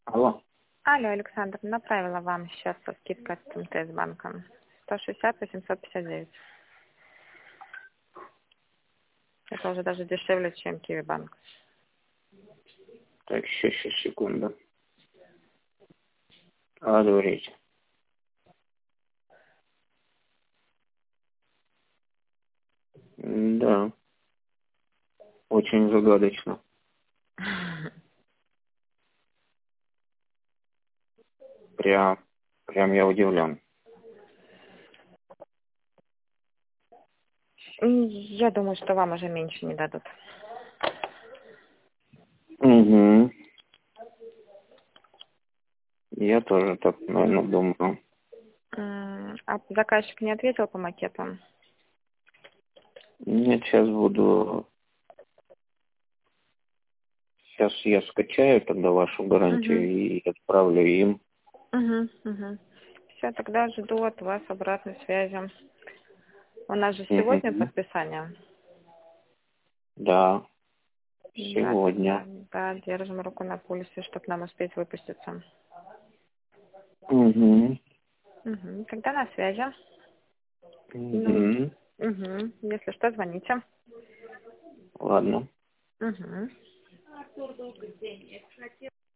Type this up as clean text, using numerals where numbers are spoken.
Алло. Алло, Александр, направила вам сейчас со скидкой от МТС банка. 160-859. Это уже даже дешевле, чем Киви банк. Так, сейчас, секунду. Говорите. Да, очень загадочно. Прям я удивлен. Я думаю, что вам уже меньше не дадут. Угу. Я тоже так, наверное, думаю. А заказчик не ответил по макетам? Нет, сейчас буду... Сейчас я скачаю тогда вашу гарантию Угу. и отправлю им. Угу. Все, тогда жду от вас обратной связи. У нас же сегодня Угу. подписание. Да, Да, сегодня. да, держим руку на пульсе, чтобы нам успеть выпуститься. Угу. Тогда на связи. Ну, Угу. Если что, звоните. Ладно. Угу.